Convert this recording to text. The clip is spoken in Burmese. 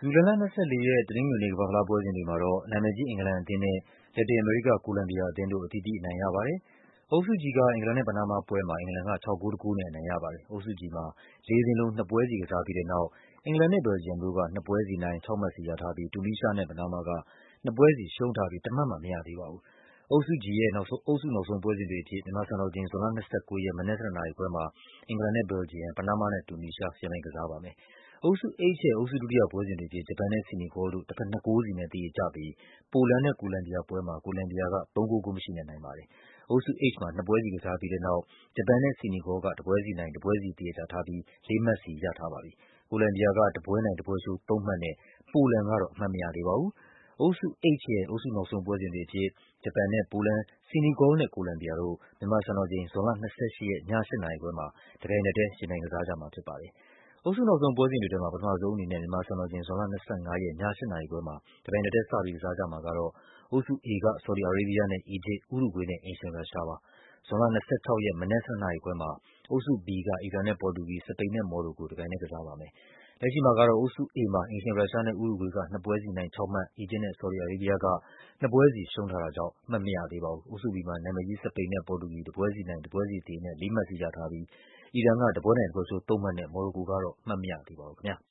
ဇူလိုင်လ 24 ရက် တနင်္ဂနွေနေ့ ကမ္ဘာ့ဖလားပွဲစဉ်တွေမှာတော့ နာမည်ကြီး အင်္ဂလန်အသင်းနဲ့ လက်တင်အမေရိက ကိုလမ်ဘီယာအသင်းတို့ အသီးသီးအနိုင်ရပါတယ်။ အုပ်စု G က အင်္ဂလန်နဲ့ ပနားမားပွဲမှာ အင်္ဂလန်က ၆ ဂိုး ၁ ဂိုးနဲ့ အနိုင်ရပါတယ်။ အုပ်စု G မှာ ၄ သင်းလုံး ၂ ပွဲစီကစားပြီးတဲ့နောက် အင်္ဂလန်နဲ့ ဘယ်လ်ဂျီယမ်တို့က ၂ ပွဲစီနိုင် ၆ မှတ်စီရထားပြီး တူနီးရှားနဲ့ ပနားမားက ၂ ပွဲစီရှုံးထားပြီး တမှတ်မှ မရသေးပါဘူး။ အုပ်စု G ရဲ့ အုပ်စုနောက်ဆုံးပွဲစဉ်တွေအဖြစ် မြန်မာစံတော်ချိန် ဇွန်လ ၂၉ ရက် မနက် ၁၂ နာရီခွဲမှာ အင်္ဂလန်နဲ့ ဘယ်လ်ဂျီယမ်၊ ပနားမားနဲ့ တူနီးရှား ယှဉ်ပြိုင်ကစားပါမယ်။ အုပ်စု H ရဲ့ အုပ်စုဒုတိယပွဲစဉ်တွေအဖြစ် ဂျပန်နဲ့ ဆီနီဂေါလ်တို့ တဘက် ၂ ဂိုးစီနဲ့ သရေကျပြီး ပိုလန်နဲ့ ကိုလမ်ဘီယာပွဲမှာ ကိုလမ်ဘီယာက ၃ ဂိုး ဂိုးမရှိနဲ့ နိုင်ပါတယ်။ အုပ်စု H မှာ ၂ ပွဲစီကစားပြီးတဲ့နောက် ဂျပန်နဲ့ ဆီနီဂေါလ်က တပွဲစီနိုင် တပွဲစီသရေကျထားပြီး ၄ မှတ်စီရထားပါပြီ။ ကိုလမ်ဘီယာက တပွဲနိုင် တပွဲရှုံး ၃ မှတ်နဲ့ ပိုလန်ကတော့ အမှတ်မရသေးပါဘူး။ အုပ်စု H ရဲ့ အုပ်စုနောက်ဆုံးပွဲစဉ်တွေအဖြစ် ဂျပန်နဲ့ ပိုလန်၊ ဆီနီဂေါလ်နဲ့ ကိုလမ်ဘီယာတို့ မြန်မာစံတော်ချိန် ဇွန်လ ၂၈ ရက် ည ၈ နာရီခွဲမှာ တပြိုင်နက်တည်း ယှဉ်ပြိုင်ကစားကြမှာဖြစ်ပါတယ်။ အုပ်စုနောက်ဆုံးပွဲစဉ်တွေထဲမှာ ပထမဆုံးအနေနဲ့ မြန်မာစံတော်ချိန် ဇွန်လ ၂၅ ရက် ည ၈ နာရီခွဲမှာ တပြိုင်နက်တည်း စပြီးကစားကြမှာကတော့ အုပ်စု A က ဆော်ဒီအာရေးဘီးယားနဲ့ အီဂျစ်၊ ဥရုဂွေးနဲ့ အိမ်ရှင်ရုရှားပါ။ ဇွန်လ ၂၆ ရက် မနက် ၁၂ နာရီခွဲမှာ အုပ်စု B က အီရန်နဲ့ ပေါ်တူဂီ၊ စပိန်နဲ့ မော်ရိုကို တပြိုင်တည်းကစားပါမယ်။ လက်ရှိမှာကတော့ အုပ်စု A မှာ အိမ်ရှင်ရုရှားနဲ့ ဥရုဂွေးက ၂ ပွဲစီနိုင် ၆ မှတ်၊ အီဂျစ်နဲ့ ဆော်ဒီအာရေးဘီးယားက ၂ ပွဲစီရှုံးထားတာကြောင့် အမှတ်မရသေးပါဘူး။ အုပ်စု B မှာ နာမည်ကြီး စပိန်နဲ့ ပေါ်တူဂီ တပွဲစီနိုင် တပွဲစီသရေနဲ့ ၄ မှတ်စီရထားပြီး အီရန်က တပွဲနိုင် တပွဲရှုံး ၃ မှတ်နဲ့ မော်ရိုကိုကတော့ အမှတ်မရသေးပါဘူးခင်ဗျာ။